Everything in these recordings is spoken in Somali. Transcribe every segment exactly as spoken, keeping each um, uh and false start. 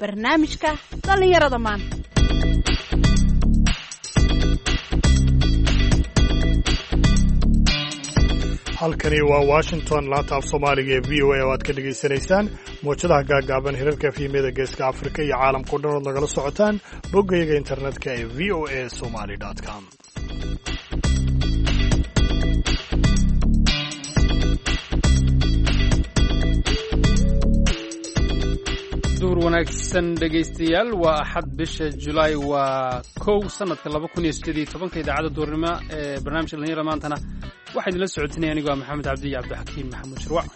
barnaamijka dhallinyarada maanta. halkani waa Washington, laanta af Soomaaliga ee V O A oo aad ka dhageysanaysaan moojadaha gaagaaban hirarka fiimada geeska Afrika iyo caalamka dhan oo nagala socotaan boggayaga internetka ee v o a somali dot com. duur wanaagsan dhegaystayaal, waa axad bisha Julaay waa kow sanadka laba kun iyo siddeed iyo toban idaacada duurnimo ee barnaamijka dhalinyarada maantana waxaa idinla socotinaya anigu waa maxamed cabdi iyo cabdixakiin maxamuud shirwac.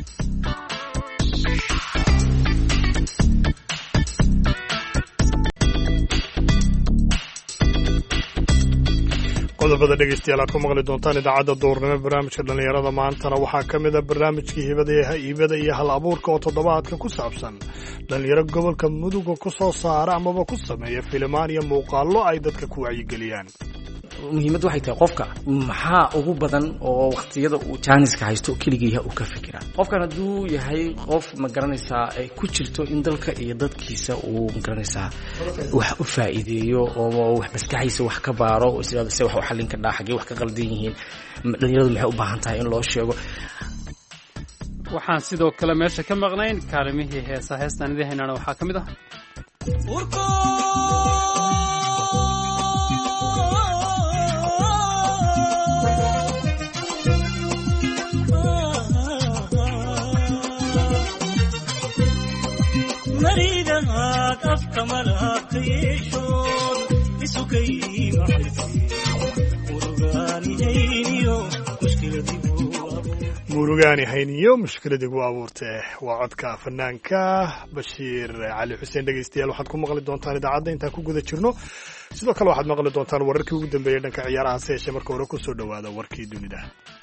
qodobada dhegeystayaal aad ku maqli doontaan idaacadda duurnimo barnaamijka dhalinyarada maantana waxaa ka mid a barnaamijkii hibada iyo hal abuurka oo toddobaadka ku saabsan dhalinyaro gobolka muduga ku soo saara amaba ku sameeya filimaan iyo muuqaallo ay dadka ku wacyigeliyaan. muhiimad waxay tahay qofka maxaa ugu badan oo waqtiyada uu jaaniska haysto keligiiha uu ka fikiraa. qofkan hadduu yahay qof ma garanaysaa ay ku jirto in dalka iyo dadkiisa uu ma garanaysaa wax u faa'iideeyo oo wax maskaxiisa wax ka baaro oo sida se wax u xallin ka dhaxagay wax ka qaldan yihiin, dhalinyaradu maxay u baahan tahay in loo sheego. waxaan sidoo kale meesha ka maqnayn kaalimihii heesa heestan idahaynana waxaa ka mid ah murugaani hayniyo mushkiladii gu abuurtee waa codka fanaanka bashiir cali xuseen. dhegeystayaal waxaad ku maqli doontaan idaacadda intaan ku guda jirno. sidoo kale waxaad maqli doontaan wararkii ugu dambeeyay dhanka ciyaaraha se yeeshee marka hore ku soo dhowaada warkii dunida.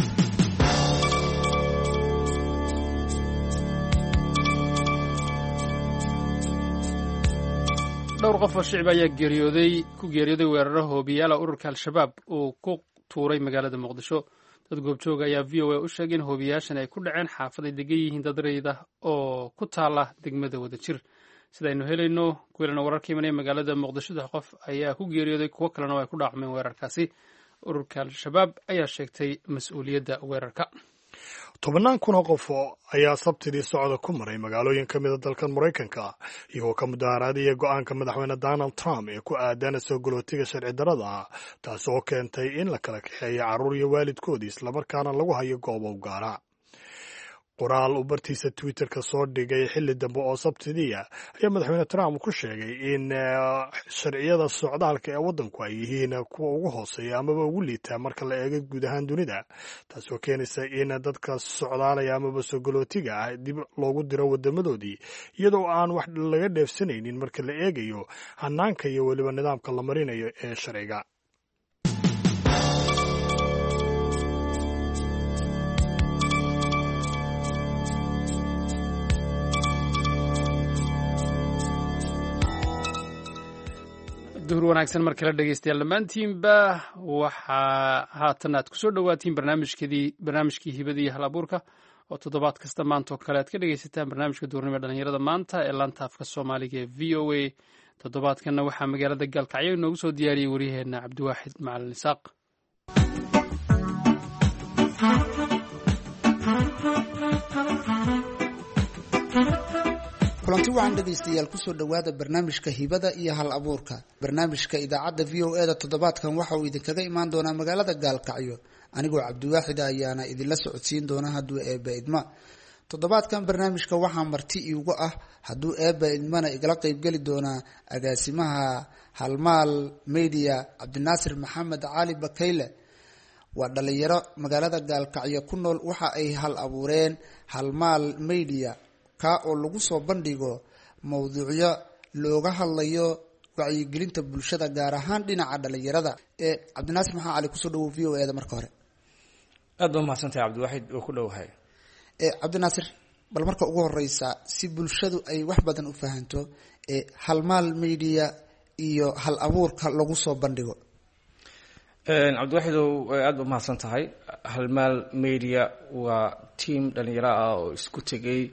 dhowr qof oo shicib ayaa geeriyooday ku geeriyooday weeraro hoobiyaala ururka al-shabaab uu ku tuuray magaalada muqdisho. dad goobjooga ayaa v o a u sheegay in hoobiyaashan ay ku dhaceen xaafad ay degan yihiin dad rayid ah oo ku taala degmada Wadajir. sidaynu helayno kuwilana wararka imanaya magaalada muqdisho saddex qof ayaa ku geeriyooday, kuwo kalena ay ku dhaacmeen weerarkaasi. ururka al-shabaab ayaa sheegtay mas-uuliyadda weerarka. tobannaan kun oo qof ayaa sabtidii socda ku maray magaalooyin ka mida dalkan Maraykanka iyagoo ka mudaaharaadaya go'aanka madaxweyne Donald Trump ee ku aadan soo galootiga sharci darrada, taas oo keentay in la kala kaxeeyo carruur iyo waalidkoodii islamarkaana lagu hayo goobo u gaara. qoraal uu bartiisa Twitter-ka soo dhigay xilli dambe oo sabtidiia ayaa madaxweyne Trump ku sheegay in sharciyada socdaalka ee waddanku ay yihiin kuwa ugu hooseeya amaba ugu liitaa marka la eego guud ahaan dunida, taasoo keenaysa in dadka socdaalaya amaba soo galootiga ah dib loogu diro wadamadoodii iyadoo aan wax laga dheefsanaynin marka la eegayo hanaanka iyo weliba nidaamka la marinayo ee sharciga. duhur wanaagsan mar kale dhegeystayaal dhammaantiinba waxaa haatan aad ku soo dhowaatiin barnaamijkeedii barnaamijkii hibada iyo hal abuurka oo toddobaad kasta maanta oo kale aad ka dhegeysataan barnaamijka duurnimo dhalinyarada maanta ee laanta afka soomaaliga ee v o a. toddobaadkanna waxaa magaalada gaalkacyo inoogu soo diyaariyey waryaheena cabdiwaaxid macalin isaaq. kulanti waxaan dhegaystayaal kusoo dhowaada barnaamijka hibada iyo hal abuurka. barnaamijka idaacadda v o a da toddobaadkan waxa uu idinkaga imaan doonaa magaalada gaalkacyo, anigoo cabdiwaaxid ayaana idinla socodsiin doona hadduu eebba idma. toddobaadkan barnaamijka waxaa marti iigu ah hadduu eebba idmana igala qeybgeli doonaa agaasimaha halmaal media cabdinaasir maxamed cali bakayle. waa dhalinyaro magaalada gaalkacyo ku nool, waxa ay hal abuureen halmaal media ka oo lagu soo bandhigo mawduucyo looga hadlayo wacyigelinta bulshada gaar ahaan dhinaca dhalinyarada. ee cabdinaasir maxamed cali kusoo dhawow v o a da marka hore. aad baa mahadsantahay cabdiwaaxid oo ku dhowahay. ee cabdinaasir, bal marka ugu horeysa si bulshadu ay wax badan u fahanto ee halmaal media iyo hal abuurka lagu soo bandhigo. cabdiwaaxidow aad baa mahadsan tahay. halmaal media waa tiam dhalinyaro ah oo isku tegay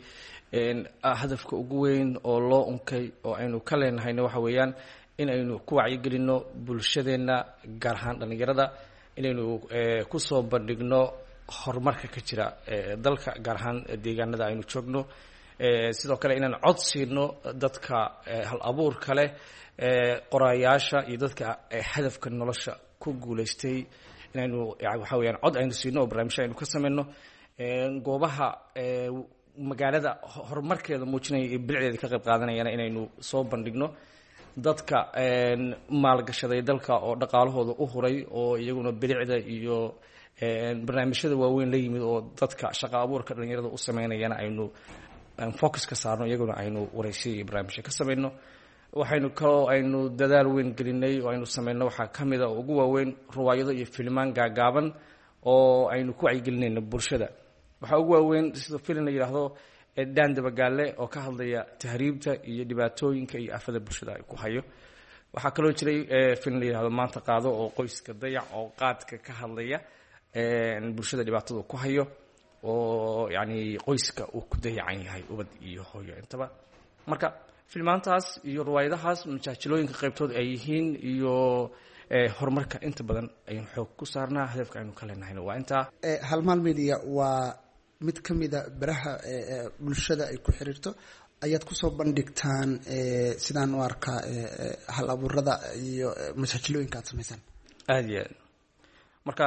hadafka ugu weyn oo loo unkay oo aynu ka leenahayna waxa weeyaan in aynu ku wacyigelinno bulshadeenna gaar ahaan dhallinyarada inaynu kusoo bandhigno horumarka ka jira dalka gaar ahaan deegaanada aynu joogno sidoo kale inaan cod siino dadka hal abuurka leh qorayaasha iyo dadka hadafka nolosha ku guulaystay inaynu waxa weeyaan cod aynu siino oo barnaamijyo aynu ka samayno goobaha magaalada horumarkeeda muujinaya iyo bilicdeeda ka qayb qaadanayana inaynu soo bandhigno dadka maalgashaday dalka oo dhaqaalahooda u huray oo iyaguna bilicda iyo barnaamijyada waaweyn la yimid oo dadka shaqo abuurka dhallinyarada u sameynayana aynu focus ka saarno iyaguna aynu waraysiyo iyo barnaamijyo ka samayno waxaynu kaloo aynu dadaal weyn gelinay oo aynu samayno waxaa ka mid a oo ugu waaweyn riwaayado iyo filmaan gaagaaban oo aynu ku wacyigelinayno bulshada waxaa ugu waaweyn sida filin la yidhaahdo dhaan dabagaale oo ka hadlaya tahriibta iyo dhibaatooyinka iyo afada bulshada ay ku hayo waxaa kaloo jiray filin la yidhahdo maanta qaado oo qoyska dayac oo qaadka ka hadlaya bulshada dhibaatada ku hayo oo yacni qoyska uu ku dayacan yahay ubad iyo hooyo intaba marka filmaantaas iyo riwaayadahaas majaajilooyinka qaybtood ay yihiin iyo horumarka inta badan ayaynu xoog ku saarnaa hadafka aynu ka leenahayna waa intaa halmaal media waa mid ka mida baraha bulshada ay ku xiriirto ayaad kusoo bandhigtaan sidaan u arkaa hal abuurada iyo majaajilooyinka aad samaysaan aada iyo aad marka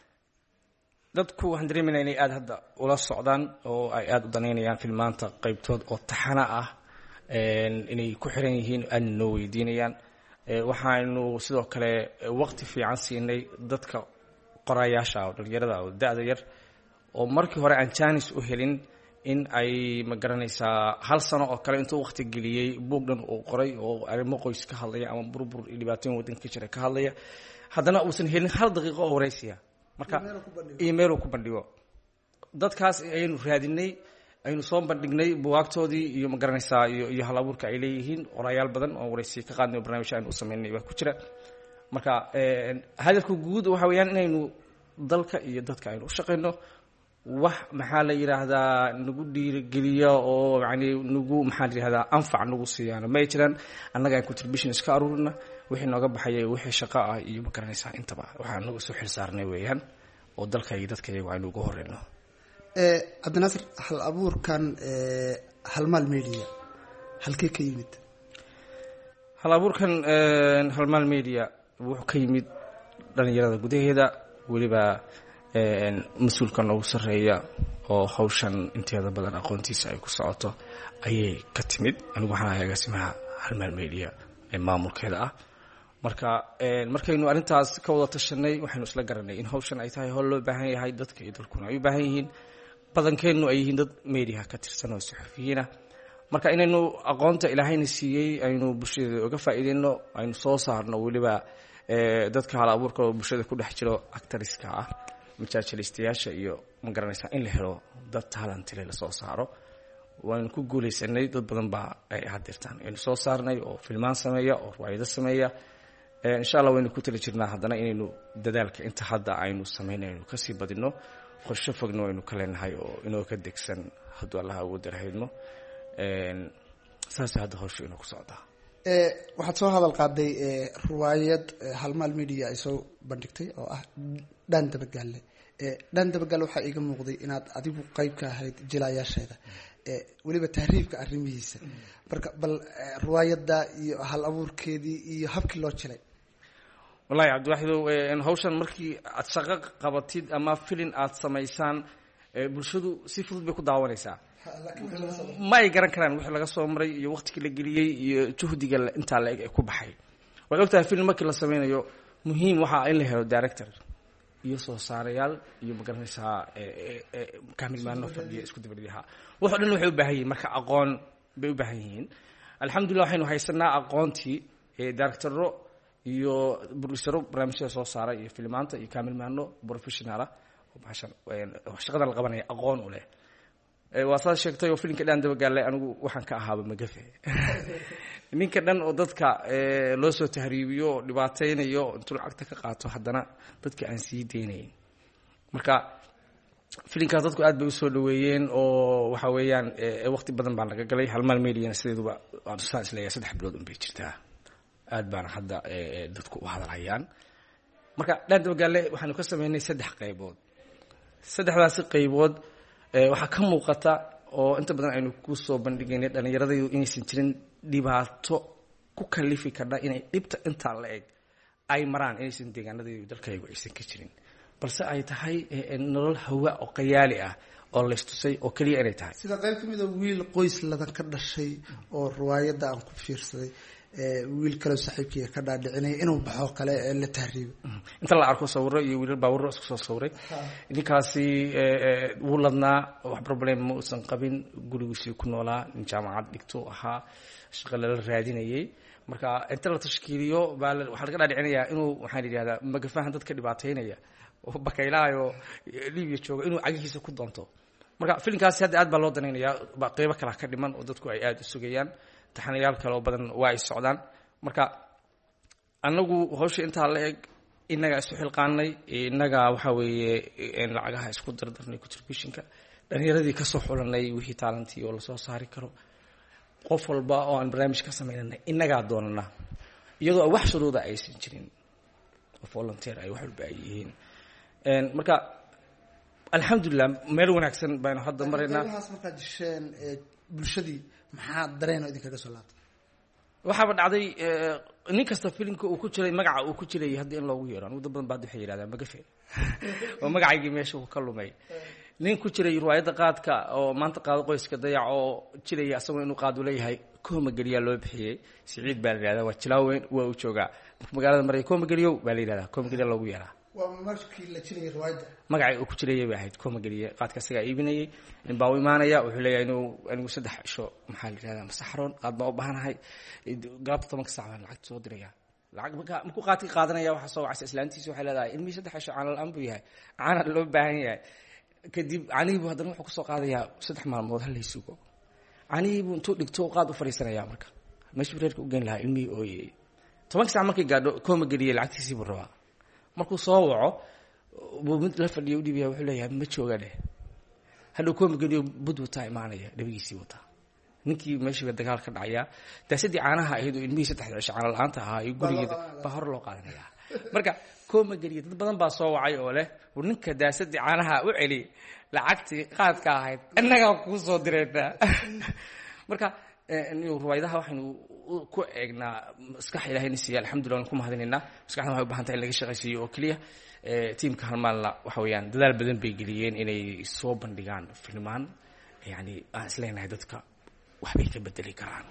dadku waxaan dareemayna inay aada hadda ula socdaan oo ay aada u danaynayaan filmaanta qaybtood oo taxana ah inay ku xiran yihiin aadna noo weydiinayaan waxaanu sidoo kale waqti fiican siinay dadka qorayaasha oo dhalinyarada oo da-da yar oo markii hore aan jaanis u helin in ay ma garanaysaa hal sano oo kale intuu waqti geliyey buug dhan uu qoray oo arrimo qoys ka hadlaya ama burbur iyo dhibaatooyin waddanka ka jira ka hadlaya haddana uusan helin hal daqiiqo oo waraysiya marka email uu ku bandhigo dadkaas ayaynu raadinay aynu soo bandhignay buwaagtoodii iyo ma garanaysaa iyo iyo hal abuurka ay leeyihiin qorayaal badan oo waraysiya ka qaadnay oo barnaamijyo aynu u samaynay baa ku jira marka hadafka guud waxa weeyaan inaynu dalka iyo dadka aynu u shaqayno wax maxaa la yidhaahdaa nagu dhiirigeliya oo yani nagu maxaa la yidhahdaa anfac nagu siiyaana ma ay jiraan annaga aan contribution iska aruurina wixii nooga baxaya wixii shaqo ah iyo ma garanaysaa intaba waxaan nagu soo xil saarnay weeyaan oo dalka iyo dadka iyagu aynu uga horeyno cabdinaasir hal abuurkan halmaal media halkee ka yimid hal abuurkan halmaal media wuxuu ka yimid dhalinyarada gudaheeda weliba mas-uulka noogu sarreeya oo hawshan inteeda badan aqoontiisa ay ku socoto ayay ka timid anigu waxaan ahay agaasimaha halmaal media ee maamulkeeda ah marka markaynu arrintaas ka wada tashanay waxaynu isla garanay in hawshan ay tahay howl loo baahan yahay dadka iyo dalkuna ay u baahan yihiin badankeennu ay yihiin dad media ka tirsan oo saxafiyiin ah marka inaynu aqoonta ilaahayna siiyey aynu bulshada uga faa'iideyno aynu soo saarno weliba dadka hal abuurka oo bulshada ku dhex jiro actoriska ah majaajilistayaasha iyo ma garanaysaa in la helo dad talentile la soo saaro waanu ku guulaysanay dad badan baa ay hadirtaan aynu soo saarnay oo filmaan sameeya oo riwaayado sameeya insha allah waynu ku tali jirnaa haddana inaynu dadaalka inta hadda aynu samaynaynu kasii badino qorshe fogna waynu ka leenahay oo inoo ka degsan hadduu allaha ugu darhaydno saasay hadda hawsha inoo ku socdaa waxaad soo hadal qaaday riwaayad halmaal media ay soo bandhigtay oo ah dhaan dabagaalle dhaan dabagaalle waxaa iiga muuqday inaad adigu qayb ka ahayd jilaayaasheeda weliba tahriibka arrimihiisa marka bal riwaayadda iyo hal abuurkeedii iyo habkii loo jilay wallahi cabdiwaxidow hawshan markii aad shaqo qabatid ama filin aad samaysaan bulshadu si fudud bay ku daawanaysaa ma ay garan karaan wixii laga soo maray iyo waqtigii la geliyey iyo juhdiga intaa la eg ee ku baxay waad ogtahay film markii la sameynayo muhiim waxaa in la helo director iyo soo saarayaal iyo ma garanaysaa kaamilmaano fadhiya isku dabariyaha waxoo dhan waxay u baahan yihiin marka aqoon bay u baahan yihiin alxamdulillah waxaynu haysanaa aqoontii directoro iyo producero barnaamijyada soo saara iyo filmaanta iyo kaamilmaano professionalah oo bahashan shaqada la qabanaya aqoon u leh waa saad sheegtay oo filinka dhaan dabagaalle anigu waxaan ka ahaaba magafe ninka dhan oo dadka loo soo tahriibiyo oo dhibaataynayo intuu lacagta ka qaato haddana dadka aan sii deynayn marka filinkaas dadku aad bay usoo dhaweeyeen oo waxa weeyaan waqti badan baa laga galay halmaal meediana sideeduba waan saan isleeyahay saddex bilood un bay jirtaa aad baana hadda dadku u hadalhayaan marka dhaan dabagaale waxaanu ka sameynay saddex qaybood saddexdaasi qaybood waxaa ka muuqata oo inta badan aynu ku soo bandhigaynay dhallinyaradaydu inaysan jirin dhibaato ku kalifi kardha inay dhibta intaa la eg ay maraan inaysan deegaanadaydu dalkaygu aysan ka jirin balse ay tahay nolol hawa oo qayaali ah oo laystusay oo keliya inay tahay sida qayb ka mid a wiil qoys ladan ka dhashay oo riwaayadda aan ku fiirsaday wiil kale saaxiibkii ka dhaadhicinaya inuu baxo kale la tahriibo inta la arko sawiro iyo wiilal baawiro isku soo sawiray ninkaasi wuu ladnaa wax problem ma uusan qabin gurigiisii ku noolaa nin jaamacad dhigto ahaa shaqo lala raadinayay marka inta la tashkiiliyo baa waxaa laga dhaadhicinayaa inuu waxaan yidhahdaa magafahan dadka dhibaateynaya oo bakaylaayo libiya jooga inuu cagihiisa ku doonto marka filinkaasi hadda aad baa loo danaynayaa qeybo kale ka dhiman oo dadku ay aada u sugayaan taxanayaal kale oo badan waa ay socdaan marka annagu hawsha intaa la eg innagaa isu xilqaanay innagaa waxaa weeye lacagaha isku dardarnay contributionka dhallinyaradii kasoo xulanay wixii taalantii oo lasoo saari karo qof walba oo aan barnaamij ka samaynanay innagaa doonana iyadoo wax shuruuda aysan jirin oo volunteer ay wax walba ay yihiin marka alxamdulilah meel wanaagsan baynu hadda maraynaa markaad disheen bulshadii maxaa dareenoo idinkaga soo laabtay waxaaba dhacday nin kasta filimka uu ku jiray magaca uu ku jiray haddii in loogu yeero anugu dad badan baad waxay yidhahdaan magafe oo magacaygii meesha uu ka lumay nin ku jiray riwaayadda qaadka oo maanta qaado qoyska dayac oo jiraya asagoo inuu qaad u leeyahay koomageliyaa loo bixiyey siciid baa la yidhahdaa waa jilaaweyn waa uu joogaa marka magaalada maraya koomageliyow baa la yidhahdaa koomageliya loogu yeeraa waa markii la jirayay riwaayadda magacii uu ku jirayay bay ahayd koomageliye qaadka isagaa iibinayay nin baa u imaanaya wuxuu leeyahay inuu anigu saddex cisho maxaa la yidhahdaa masaxroon qaad baa u baahanahay galabta tobanka saac baan lacagta soo diraya lacag marka markuu qaadkii qaadanaya waxaa soo wacaysa islaantiisa waxay leedahay ilmihii saddex cisho caana la-aan buu yahay caana loo baahan yahay kadib canihiibu haddana wuxuu kusoo qaadayaa saddex maalmood hal laysugo canihiibu intuu dhigto qaad u fadhiisanaya marka meeshuu reerka u geyn lahaa ilmihii ooyey tobanka saac markay gaadho koomageliye lacagtiisii buu rabaa markuu soo waco buu mid la fadhiya udhiibaya wuxuu leeyahay ma jooga dheh hadhow koomageliyo bud wataa imaanaya dhabigiisii wataa ninkii meeshiiba dagaal ka dhacayaa daasadii caanaha ahayd oo ilmihii saddexda cisho caana la-aanta ahaa iyo gurigeeda baa hore loo qaadanayaa marka koomageliye dad badan baa soo wacay oo leh war ninka daasadii caanaha u celi lacagtii qaadka ahayd innagaa kuu soo direynaa marka riwaayadaha waxaynu ku eegnaa maskax ilahayna siiya alxamdulillah waan ku mahadinaynaa maskaxdan waxay u baahan tahay in laga shaqaysiiyo oo keliya tiimka halmaalna waxa weeyaan dadaal badan bay geliyeen inay soo bandhigaan filmaan yani aan isleenahay dadka waxbay ka bedeli karaan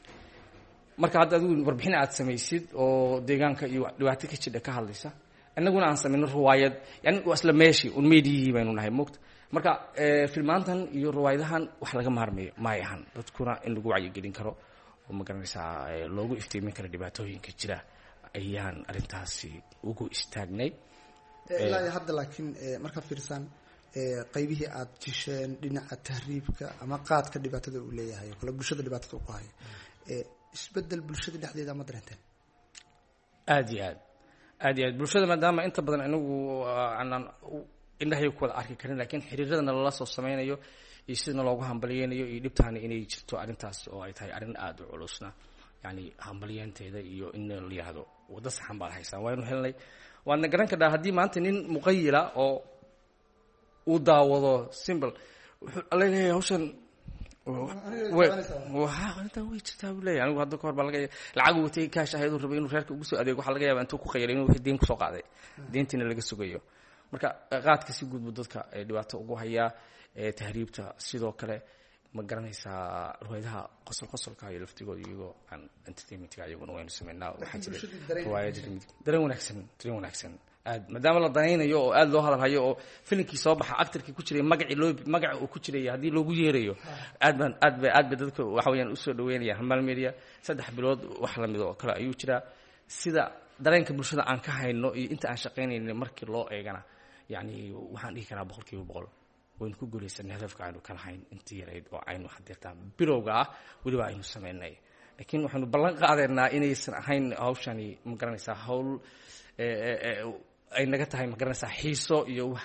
marka hadda adigu warbixin aad samaysid oo deegaanka iyo dhibaato ka jidha ka hadlaysa annaguna aan samayno riwaayad yani waa isla meeshii un meediyihii baynu nahay moogta marka filmaantan iyo riwaayadahan wax laga maarmayo maay ahan dadkuna in lagu wacyigelin karo oo ma garanaysaa loogu iftiimin karo dhibaatooyinka jira ayaan arrintaasi ugu istaagnay ilaa hadda laakiin marka fiirsan qaybihii aad jisheen dhinaca tahriibka ama qaadka dhibaatada uu leeyahay kale bulshada dhibaatada ku hayo isbedel bulshada dhexdeeda ma dareenteen aad iyo aad aad iyo aad bulshada maadaama inta badan inagu aanan indhahay ku wada arki karin laakiin xiriiradana lala soo sameynayo iyo sidana loogu hambaliyeynayo iyo dhibtaana inay jirto arrintaas oo ay tahay arrin aada u culusna yani hambaliyeenteeda iyo in la yidhaahdo waddo saxan baad haysaan waynu helnay waadna garan kadhaa haddii maanta nin muqayila oo uu daawado simbl wuxuu leeyahay hawshan arrintan way jirtaa buu leeyahay anigu hadda ka hor baa laga lacag watay kaash ahayduu rabay inuu reerka ugu soo adeego waxaa laga yaaba intuu ku khayray inuu wixii deen kusoo qaaday deentiina laga sugayo marka qaadka si guud buu dadka dhibaato ugu hayaa tahriibta sidoo kale ma garanaysaa riwaayadaha qosol qosolka iyo laftigooda iyagoo aan entertainmentka iyaguna waynu sameynaa waxaa jira riwaayad dareen wanaagsan dareen wanaagsan aad maadaama la danaynayo oo aada loo hadalhayo oo filimkii soo baxa actorkii ku jiray magacii loo magaca uu ku jiraya haddii loogu yeerayo aad baan aad ba aad ba dadka waxa weeyaan usoo dhaweynaya halmaal media saddex bilood wax lamid oo kale ayuu jiraa sida dareenka bulshada aan ka hayno iyo inta aan shaqaynayna markii loo eegana yani waxaan dhihi karaa boqol kiiba boqol waynu ku guulaysanay hadafka aynu ka lahayn intii yarayd oo aynu hadeertaa bilowga ah weliba aynu sameynay laakiin waxaynu ballan qaadeynaa inaysan ahayn hawshani ma garanaysaa hawl ay naga tahay ma garanaysaa xiiso iyo wax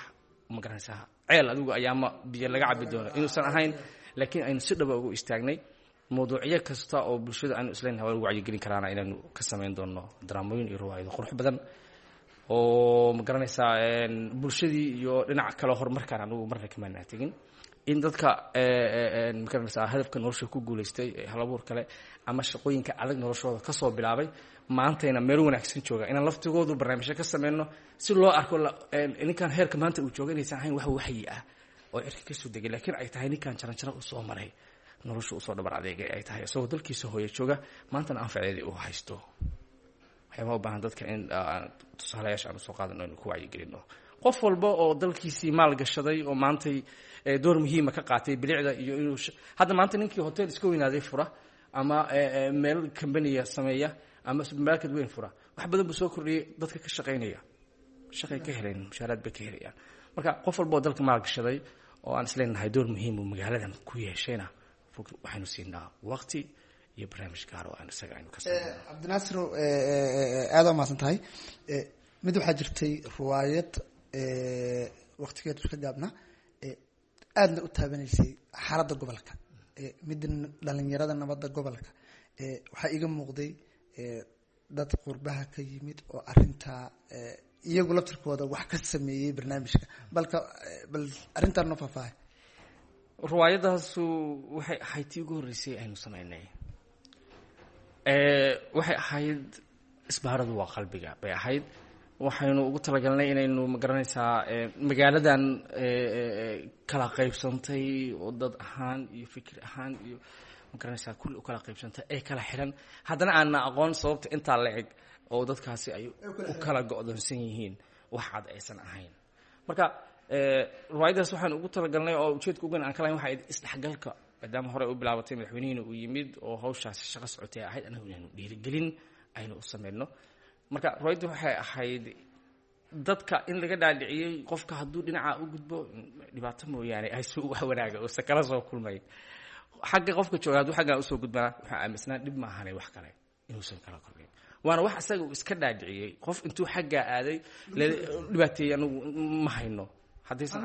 ma garanaysaa ceel adigu ayaama biyo laga cabi doono inuusan ahayn laakiin aynu si dhaba ugu istaagnay mawduucyo kasta oo bulshada aanu isleenahay waa lagu wacyigelin karaana inaanu ka samayn doono daraamooyin iyo riwaayado qurux badan oo ma garanaysaa bulshadii iyo dhinac kale horumarkaan anugu marna kamaanaa tegin in dadka ma garanaysaa hadafka nolosha ku guulaystay halabuur kale ama shaqooyinka adag noloshooda ka soo bilaabay maantayna meel wanaagsan jooga inaan laftigoodu barnaamijyo ka sameyno si loo arko ninkan heerka maanta uu jooga inaysan ahayn wax waxyi ah oo cirka ka soo degay laakiin ay tahay ninkan jaranjaro u soo maray nolosha u soo dhabar adeegay ay tahay isagoo dalkiisa hooyo jooga maantana anfaceedii uu haysto waxyaabaa u baahan dadka in tusaalayaasha aanu soo qaadano inu ku wacyigelino qof walba oo dalkiisii maal gashaday oo maantay door muhiima ka qaatay bilicda iyo inuu hadda maanta ninkii hotel iska weynaaday fura ama meel kambaniya sameeya ama supermarket weyn fura wax badan buu soo kordhiyey dadka ka shaqaynaya shaqay ka heleen mushaaraad bay ka helayaan marka qof walba oo dalka maal gashaday oo aan isleenahay door muhiim uu magaaladan ku yeeshayna waxaynu siinaa waqti iyo barnaamij gaar oo aan isaga aynu ka sameeyno cabdinaasir aad u mahadsan tahay mid waxaa jirtay riwaayad waqtigeedu iska gaabna aadna u taabanaysay xaaladda gobolka midda dhalinyarada nabadda gobolka waxaa iga muuqday dad qurbaha ka yimid oo arintaa iyagu laftirkooda wax ka sameeyey barnaamijka balka bal arrintaan noo faahfaahay riwaayadaasu waxay ahayd tii ugu horreysay aynu samaynay waxay ahayd isbaaradu waa qalbiga bay ahayd waxaynu ugu talagalnay inaynu ma garanaysaa magaaladan kala qaybsantay oo dad ahaan iyo fikir ahaan iyo ma garanaysaa kulli u kala qaybsantay ee kala xiran haddana aanna aqoon sababta intaa la eg oo dadkaasi ay u kala go'doonsan yihiin wax cad aysan ahayn marka riwaayadaas waxaan ugu talagalnay oo ujeedka ugan aan kalahayn waxay isdhexgalka maadaama hore u bilaabatay madaxweynihiina uu yimid oo hawshaasi shaqo socotay ahayd anagu inaanu dhiirigelin aynu u samayno marka riwaayaddu waxay ahayd dadka in laga dhaadhiciyey qofka hadduu dhinaca u gudbo dhibaato mooyaane aysu wax wanaaga uusan kala soo kulmayn xagga qofka jooga hadduu xaggaa usoo gudbana waxaa aaminsanaa dhib ma ahanay wax kale inuusan kala kulmayn waana wax isaga uu iska dhaadhiciyey qof intuu xaggaa aaday la dhibaateeyey anagu ma hayno haddaysan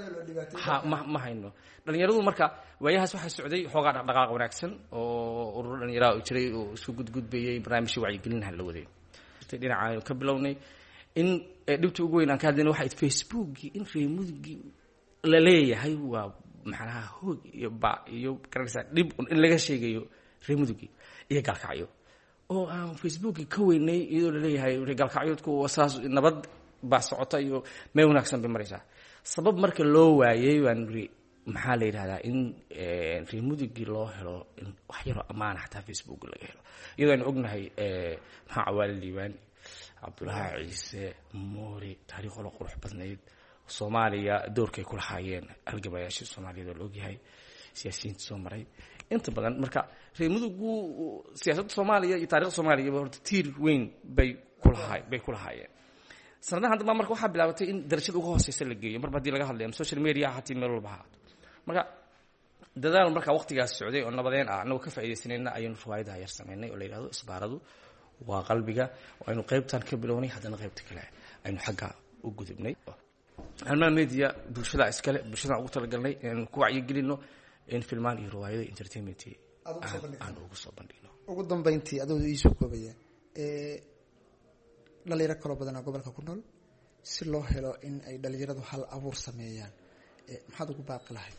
ha ma ma hayno dhalinyaradu marka waayahaas waxaa socday xoogaa dhaqdhaqaaq wanaagsan oo ururo dhalinyaraha u jiray oo isku gudgudbayey barnaamijyo wacyigelinaha la waday dhinaca aynu ka bilownay in dhibta ugu weyn aan ka hadlayna waxay facebookii in reemudugii la leeyahay waa macnaha hoog iyo ba iyo garanaysaa dhib in laga sheegayo reemudugii iyo gaalkacyo oo aan facebookii ka weynay iyadoo laleeyahay gaalkacyodku saas nabad baa socota iyo meel wanaagsan bay maraysaa sabab marka loo waayey waan iri maxaa la yidhahdaa in reemudugii loo helo in wax yaroo ammaana xataa facebook laga helo iyadoo aynu ognahay maxaa cawaali liibaan cabdulaahi ciise moori taariikholo qurux badnayd soomaaliya doorkay ku lahaayeen halgamayaashii soomaaliyeed oo la ogyahay siyaasiyiinta soo maray inta badan marka reemudugu siyaasadda soomaaliya iyo taarikhda soomaaliyaba horta tiir weyn bay kulahay bay ku lahaayeen sanadahan dambaa marka waxaa bilaabatay in darajada uga hooseysa la geeyo marba haddii laga hadlayo social media hatii meel walba haato marka dadaal markaa waqtigaas socday oo nabadeen ah annagoo ka faa'iidaysanayna ayaynu riwaayadaha yar samaynay oo la yidhahdo isbaaradu waa qalbiga oo aynu qaybtan ka bilownay haddana qaybta kale aynu xagga u gudubnay halmaan media bulshada iskale bulshadaan ugu talagalnay inaynu ku wacyigelino in filmaan iyo riwaayada entertainment aan ugu soo bandhigno ugu dambeyntii adoo iisoo koobaya dhalinyaro kaloo badanaa gobolka ku nool si loo helo in ay dhalinyaradu hal abuur sameeyaan maxaad ugu baaqi lahayd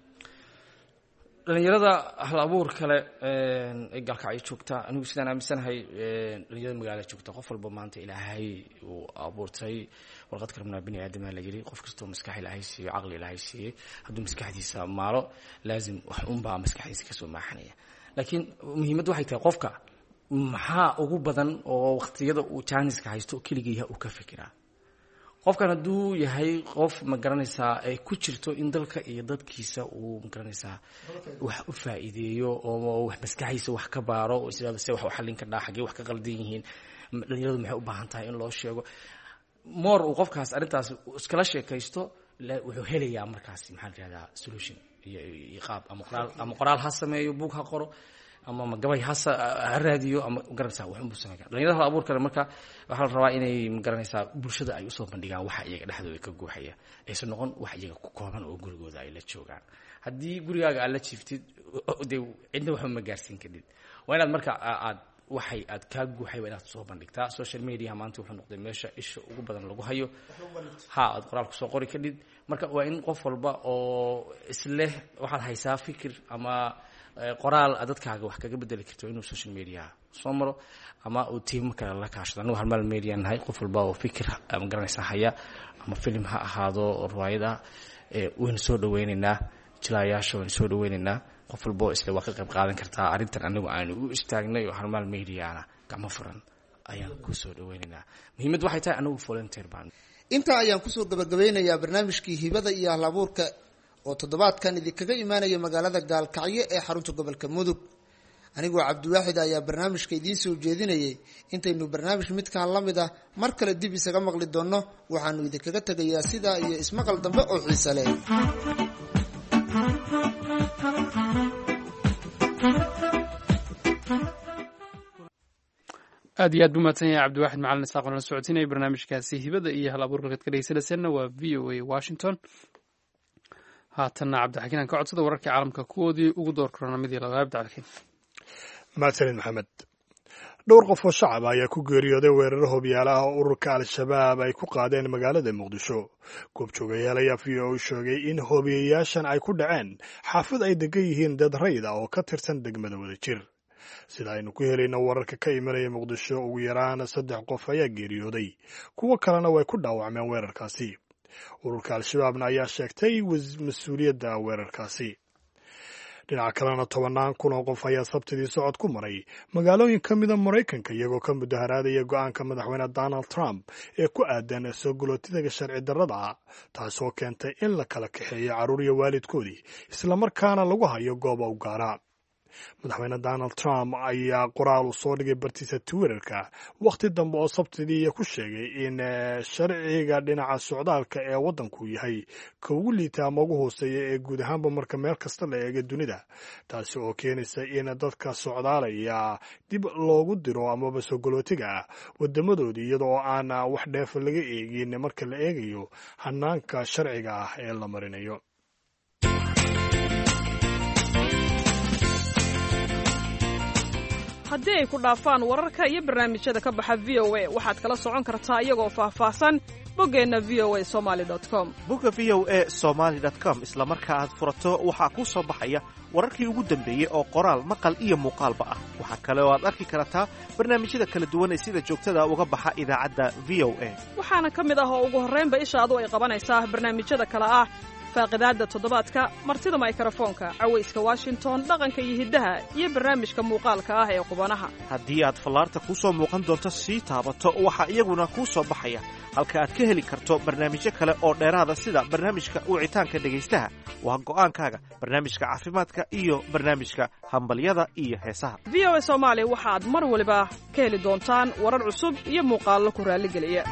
dhalinyarada hal abuur kale ay gaalkacyo joogta anigu sidaan aaminsanahay dhalinyarada magaalada joogta qof walba maanta ilaahay uu abuurtay warqad karabnaa bini aadamaa la yiri qof kastoo maskax ilaahay siiyo caqli ilaahay siiyey hadduu maskaxdiisa maalo laazim wax unbaa maskaxdiisa kasoo maaxanaya laakiin muhiimaddu waxay tahay qofka maxaa ugu badan oo waqtiyada uu jaaniska haysto keligiiha uu ka fikiraa qofkan hadduu yahay qof ma garanaysaa ay ku jirto in dalka iyo dadkiisa uu ma garanaysaa wax u faa'iideeyo oo wax maskaxdiisa wax ka baaro oo isla se wax u xallin ka dhaa xaggee wax ka qaldan yihiin dhalinyaradu maxay u baahan tahay in loo sheego moor uu qofkaas arrintaas iskala sheekaysto wuxuu helayaa markaas maxaa la yidhahdaa solution iyo qaab ama qoraal ama qoraal ha sameeyo buug ha qoro ama ma gabay hasa ha raadiyo ama garanaysaa wax unbuu samayn kara dhalinyarada hal abuur kale marka waxaa la rabaa inay magaranaysaa bulshada ay usoo bandhigaan waxa iyaga dhexdooda ka guuxaya aysan noqon wax iyaga ku kooban oo gurigooda ay la joogaan haddii gurigaaga aad la jiiftid dee cidna waxba ma gaarsiin karid waa inaad marka aad waxay aad kaa guuxay waa inaad soo bandhigtaa social media maanta wuxuu noqday meesha isha ugu badan lagu hayo ha aad qoraal kusoo qori kadhid marka waa in qof walba oo isleh waxaad haysaa fikir ama qoraal aad dadkaaga wax kaga bedeli karto inuu social media soo maro ama uu tiimo kale la kaashado anigu halmaal media nahay qof walba oo fikir ama garanaysa haya ama film ha ahaado riwaayad ah waynu soo dhaweynaynaa jilaayaasha waynu soo dhaweynaynaa qof walba oo isla waa ka qayb qaadan kartaa arrintan anigu aanu u istaagnay oo halmaal mediana gacmo furan ayaan ku soo dhaweynaynaa muhiimad waxay tahay anigu volunteer baan intaa ayaan kusoo gabagabeynayaa barnaamijkii hibada iyo halabuurka oo toddobaadkan idinkaga imaanaya magaalada gaalkacyo ee xarunta gobolka mudug anigoo cabdiwaaxid ayaa barnaamijka idiin soo jeedinayay intaynu barnaamij midkaan la mid ah mar kale dib isaga maqli doonno waxaanu idinkaga tegayaa sidaa iyo ismaqal dambe oo xiise leh aad iyo aad buu mahadsan yahay cabdiwaaxid macalin isaaq oo nala socodsiinaya barnaamijkaasi hibada iyo hal abuurka kad ka dhegeysanayseena waa v o a washington haatanna cabdixakiin aan ka codsada wararkii caalamka kuwoodii ugu door korona mid iyo labaad cabdixakiin mahadsanid maxamed dhowr qof oo shacab ayaa ku geeriyooday weeraro hobyaalaha oo ururka al-shabaab ay ku qaadeen magaalada muqdisho goobjoogayaal ayaa v o sheegay in hobiyayaashan ay ku dhaceen xaafad ay degan yihiin dad rayid ah oo ka tirsan degmada wadajir sida aynu ku helayno wararka ka imanaya muqdisho ugu yaraan saddex qof ayaa geeriyooday kuwo kalena way ku dhaawacmeen weerarkaasi ururka al-shabaabna ayaa sheegtay mas-uuliyadda weerarkaasi dhinaca kalena tobannaan kun oo qof ayaa sabtidii socod ku maray magaalooyin ka mida maraykanka iyagoo ka mudaharaadaya go-aanka madaxweyne donald trump ee ku aadan soo gulootidaga sharci darrada taasoo keentay in la kala kaxeeyo carruur iyo waalidkoodii islamarkaana lagu hayo gooba u gaara madaxweyne donald trump ayaa qoraal u soo dhigay bartiisa twitterka wakhti dambe oo sabtidii ku sheegay in sharciga dhinaca socdaalka ee waddanku yahay ka ugu liita ama ugu hooseeya ee guud ahaanba marka meel kasta la eega dunida taasi oo keenaysa in dadka socdaalaya dib loogu diro amaba soo galootiga ah wadamadoodii iyadoo aan wax dheefa laga eegin marka la eegayo hanaanka sharciga ah ee la marinayo. haddii ay ku dhaafaan wararka iyo barnaamijyada ka baxa v o a waxaad kala socon kartaa iyagoo faahfaahsan boggeenna v o a somaali com bogga v o a somaali com isla marka aad furato waxaa kuu soo baxaya wararkii ugu dambeeyey oo qoraal maqal iyo muuqaalba ah waxaa kale oo aad arki kartaa barnaamijyada kala duwan ee sida joogtada uga baxa idaacadda v o a waxaana ka mid ah oo ugu horraynba ishaadu ay qabanaysaa barnaamijyada kale ah faaqidaadda toddobaadka martida maykarafoonka cawayska washington dhaqanka iyo hiddaha iyo barnaamijka muuqaalka ah ee qubanaha haddii aad fallaarta kuu soo muuqan doonto sii taabato waxaa iyaguna kuu soo baxaya halka aad ka heli karto barnaamijyo kale oo dheeraada sida barnaamijka wicitaanka dhegaystaha waa go'aankaaga barnaamijka caafimaadka iyo barnaamijka hambalyada iyo heesaha v o a soomaali waxaad mar waliba ka heli doontaan warar cusub iyo muuqaallo ku raalligeliya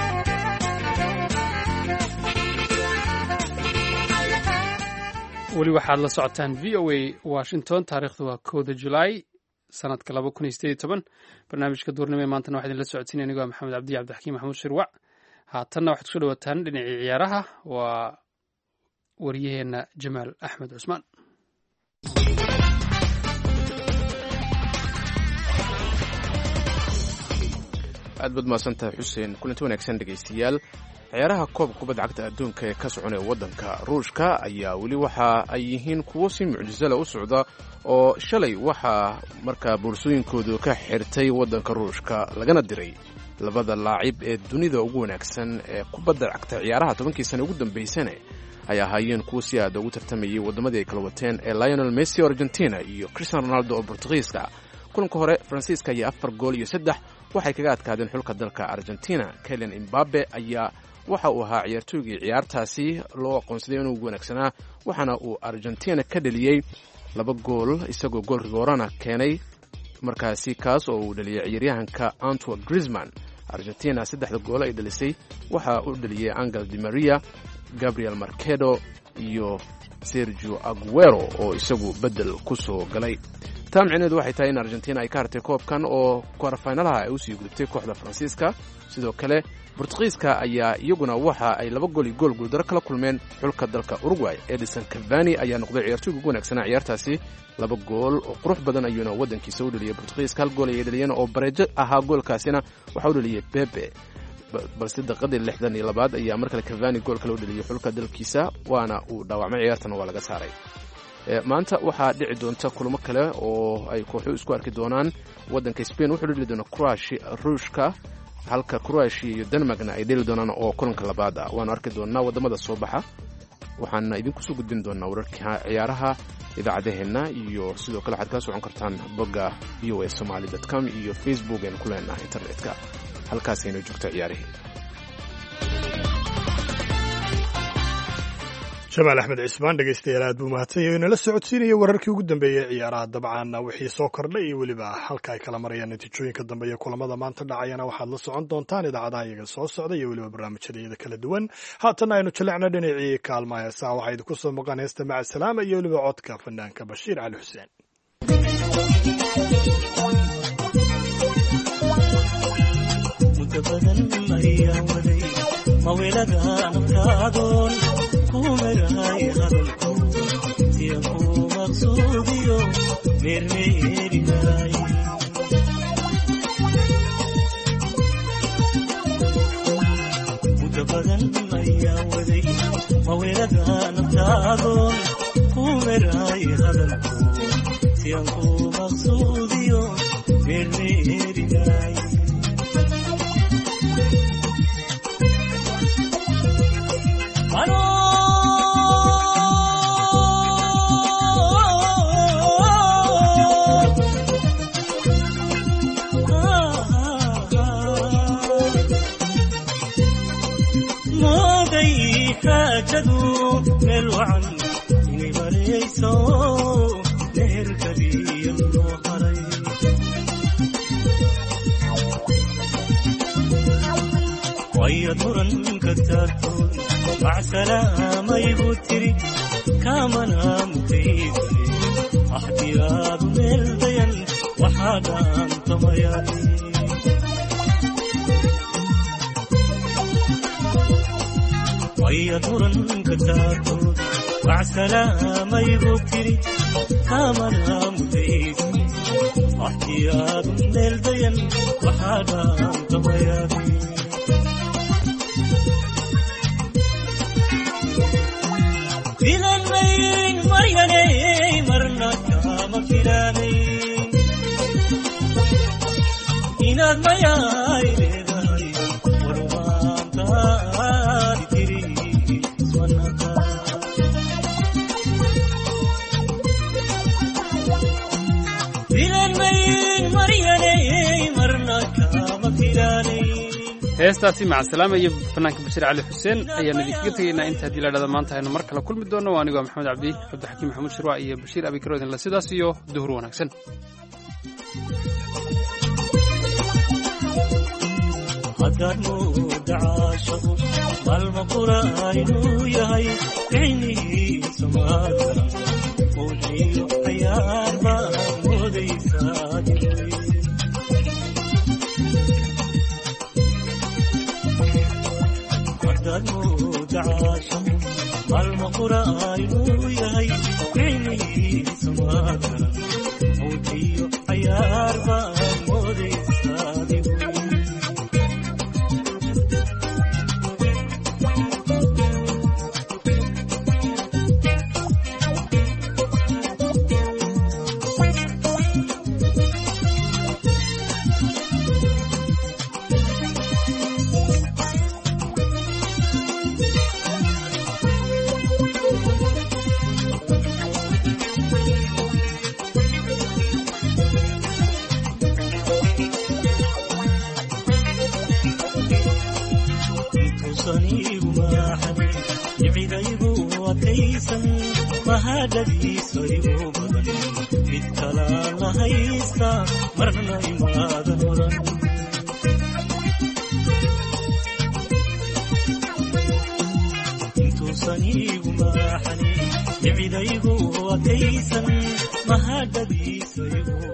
weli waxaad la socotaan v o a washington taariikhdu waa kowda julaay sanadka laba kun iyo sideed iyo toban barnaamijka duurnimo ee maantana waxaa idinla socodsiinaya anigoo maxamed cabdi cabdixakiim maxamuud shirwac haatanna waxaad kusoo dhawaataan dhinacii ciyaaraha waa wariyaheenna jamaal axmed cusmaan aad baad mahadsantahay xuseen kulanti wanaagsan dhegaystayaal ciyaaraha koobka kubadda cagta adduunka ee ka soconaya waddanka ruushka ayaa weli waxa ay yihiin kuwo si mucjisala u socda oo shalay waxaa markaa boorsooyinkoodu ka xirtay waddanka ruushka lagana diray labada laacib ee dunida ugu wanaagsan ee kubadda cagta ciyaaraha tobankii sana ugu dambaysane ay ahaayeen kuwo si aada ugu tartamayay waddamadii ay kala wateen ee lionel messi oo argentina iyo cristiano ronaldo oo bortugiiska kulanka hore faransiiska ayaa afar gool iyo saddex waxay kaga adkaadeen xulka dalka argentina kelen imbabe ayaa waxa uu ahaa ciyaartooygii ciyaartaasi loo aqoonsaday inuu ugu wanaagsanaa waxaana uu argentina ka dheliyey laba gool isagoo goolkii horena keenay markaasi kaas oo uu dhaliyey ciyaaryahanka antwer grisman argentina saddexda goolo ay dhalisay waxa uu dhaliyey angel di maria gabriel markedo iyo sergio aguero oo isagu beddel ku soo galay taa micneheedu waxay tahay in argentina ay ka hartay koobkan oo kwarfinalaha ay usii gudubtay kooxda faransiiska. sidoo kale bortugiiska ayaa iyaguna waxa ay laba gool iyo gool guuldaro kala kulmeen xulka dalka Uruguay. Edison Cavani ayaa noqday ciyaartoyga ugu wanaagsanaa ciyaartaasi, laba gool oo qurux badan ayuuna waddankiisa u dhaliyay. Bortugiiska hal gool ayay dhaliyeen oo bareejo ahaa, goolkaasina waxa u dhaliyay Pepe, balse daqiiqadii lixdan iyo labaad ayaa mar kale Cavani gool kale u dhaliyay xulka dalkiisa, waana uu dhaawacmay, ciyaartana waa laga saaray. maanta waxaa dhici doonta kulamo kale oo ay kooxu isku arki doonaan. waddanka Spain wuxuu dhili doonaa Croatia Ruushka, halka Croatia iyo Denmarkna ay dhili doonaan oo kulanka labaad ah. waanu arki doonaa wadamada soo baxa, waxaana idinku soo gudbin doonaa wararka ciyaaraha idaacadaheenna, iyo sidoo kale waxaad kala socon kartaan bogga v o a somali dot com iyo Facebook aan ku leenahay internetka. halkaas aynu joogto ciyaarihii. jamaal axmed cismaan dhegaystayaal aad buu mahadsan yahay inala socodsiinaya wararkii ugu dambeeyey ciyaaraha. dabcan wixii soo kordhay iyo weliba halka ay kala marayaan natiijooyinka dambe iyo kulamada maanta dhacayana waxaad la socon doontaan idaacadaha iyaga soo socda iyo weliba barnaamijyadayada kala duwan. haatana aynu jalecna dhinacii kaalma heesaa, waxaa idinku soo maqan heesta maca salaama iyo weliba codka fanaanka bashiir cali xuseen. kumegahay hadalku siyaku maqsuudiyo meermeerigaay muddo badan ayaa waday mawelada naftaadoon kumegahay hadalku siyaku maqsuudiyo meermeerigaay حاجدو ملوعن إني مريسو نهر كبير وقري ويدورن كتاتون مع سلامة يبوتري كامنا مفيدني احتياط ملدين وحادا طمياني ويدورن كتاتون مع سلامة يبوتري كامنا مفيدني احتياط ملدين وحادا طمياني filanmayn maryanay marna kama filanayn inaad mayay leedahay warumaantaadi tiri iswanata filanmayn maryanay marna kama filanayn. heestaasi maca salaama iyo fanaanka bashiir cali xuseen ayaan idinkaga tegaynaa inta haddii la dhahda maanta aynu mar kale kulmi doono. anigoo maxamed cabdi cabdixakiim maxamuud shirwac iyo bashiir abikaro idinle sidaas iyo duhur wanaagsan. haddaad muudacaashadu maalma qura inuu yahay caynihiisa maadana muujiyo cayaar baa moodaysaa jiray دعاشم المقرى يهي عيني سماكرا موتي عيار بان مودي سادي mahadadii soo badan mid kala la haysta marna imaadan oran intuusan iigu maaxanin dhibidaygu adkaysan mahadhadiisaygu